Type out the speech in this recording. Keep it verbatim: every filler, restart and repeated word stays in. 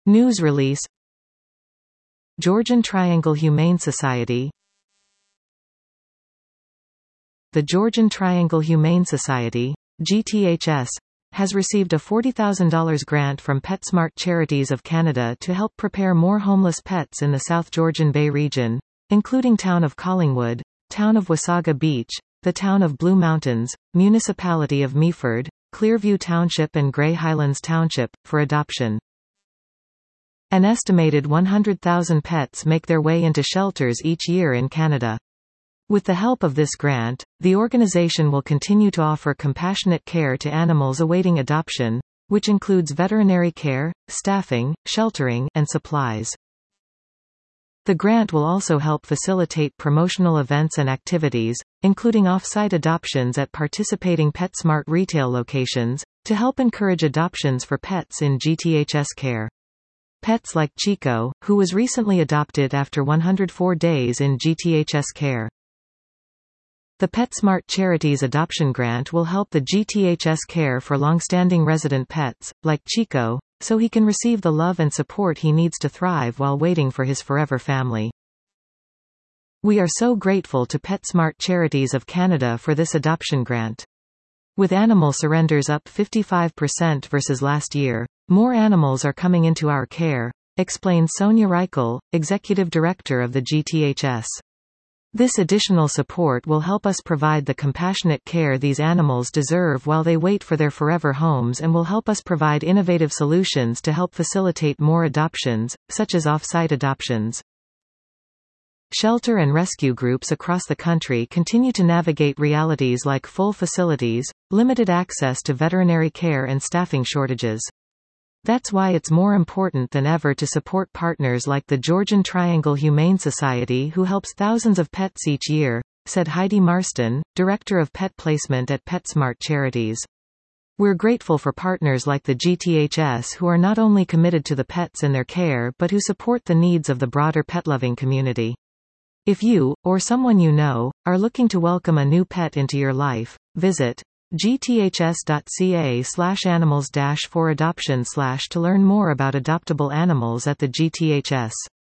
News release. Georgian Triangle Humane Society. The Georgian Triangle Humane Society, G T H S, has received a forty thousand dollars grant from PetSmart Charities of Canada to help prepare more homeless pets in the South Georgian Bay region, including town of Collingwood, town of Wasaga Beach, the town of Blue Mountains, municipality of Meaford, Clearview Township and Grey Highlands Township, for adoption. An estimated one hundred thousand pets make their way into shelters each year in Canada. With the help of this grant, the organization will continue to offer compassionate care to animals awaiting adoption, which includes veterinary care, staffing, sheltering, and supplies. The grant will also help facilitate promotional events and activities, including off-site adoptions at participating PetSmart retail locations, to help encourage adoptions for pets in G T H S care. Pets like Chico, who was recently adopted after one hundred four days in G T H S care. The PetSmart Charities Adoption Grant will help the G T H S care for long-standing resident pets, like Chico, so he can receive the love and support he needs to thrive while waiting for his forever family. We are so grateful to PetSmart Charities of Canada for this adoption grant. With animal surrenders up fifty-five percent versus last year, more animals are coming into our care, explains Sonia Reichel, Executive Director of the G T H S. This additional support will help us provide the compassionate care these animals deserve while they wait for their forever homes, and will help us provide innovative solutions to help facilitate more adoptions, such as off-site adoptions. Shelter and rescue groups across the country continue to navigate realities like full facilities, limited access to veterinary care and staffing shortages. That's why it's more important than ever to support partners like the Georgian Triangle Humane Society, who helps thousands of pets each year, said Heidi Marston, Director of Pet Placement at PetSmart Charities. We're grateful for partners like the G T H S who are not only committed to the pets and their care but who support the needs of the broader pet-loving community. If you, or someone you know, are looking to welcome a new pet into your life, visit g t h s dot c a slash animals dash for adoption slash to learn more about adoptable animals at the G T H S.